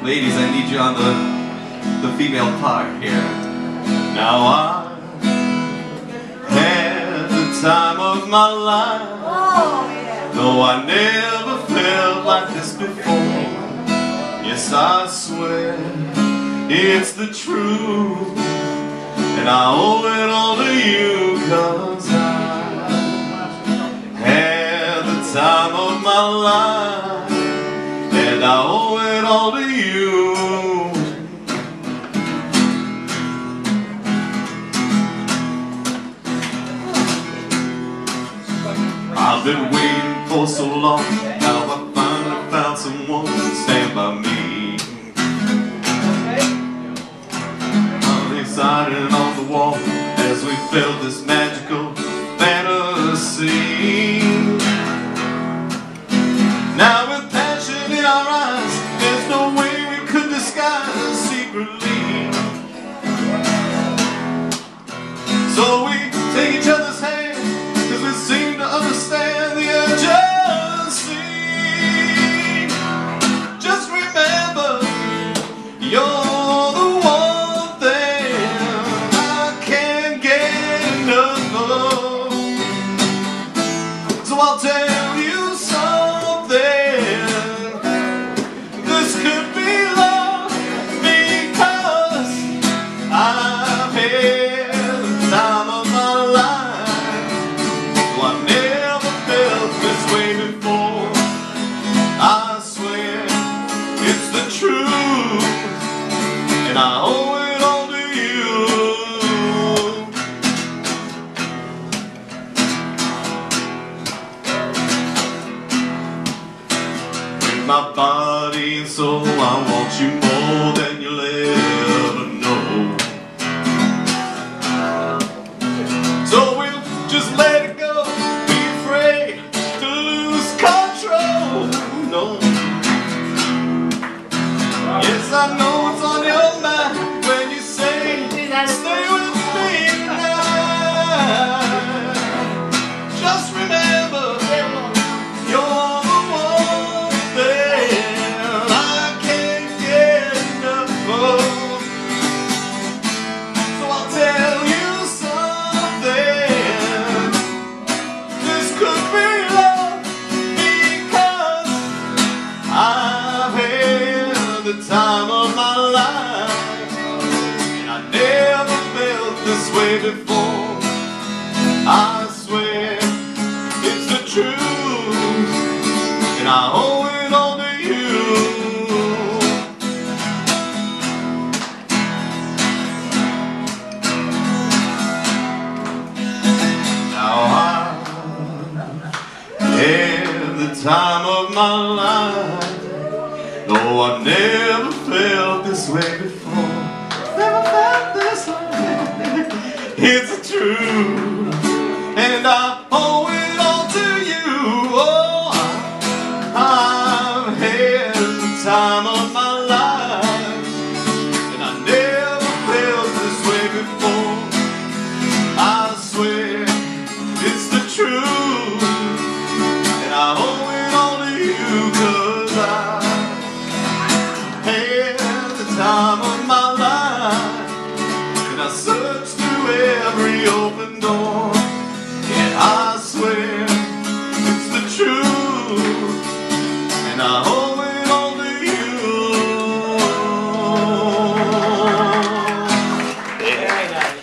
Ladies, I need you on the female part here. Now I had the time of my life. Oh, yeah. No, I never felt like this before. Yes, I swear it's the truth, and I owe it all to you, 'cause I had the time of my life, and I owe it all to you. I've been waiting for so long, now I finally found someone to stand by me. I'm excited on the wall as we felt this magical fantasy. Now with passion in our eyes, there's no way we could disguise secretly. So we take each other's hand, 'cause we seem to understand the urgency. Just remember, you're the one thing I can't get enough of. So I'll tell you something, this could be love, because I've had the time of my life. I've never felt this way before. I swear it's the truth, and I owe it all to you. With my body and soul, I want you more than you'll ever know. So we'll just let it go, be afraid to lose control. No. Yes, I know what's on your mind when you say, stay with me tonight. Just remember, you're the one thing I can't get enough of. So I'll tell you something, this could be love, because I've had the time of my life, and I never felt this way before. I swear it's the truth, and I owe it all to you. Now I had the time of my life. No, I've never felt this way before. Never felt this way. It's the truth, and I owe it all to you. Oh, I've had the time of my life, and I never felt this way before. I swear it's the truth, and I owe it all to you, 'cause I had the time of my life, and I searched through every open door, and I swear it's the truth, and I owe it all to you. Very nice.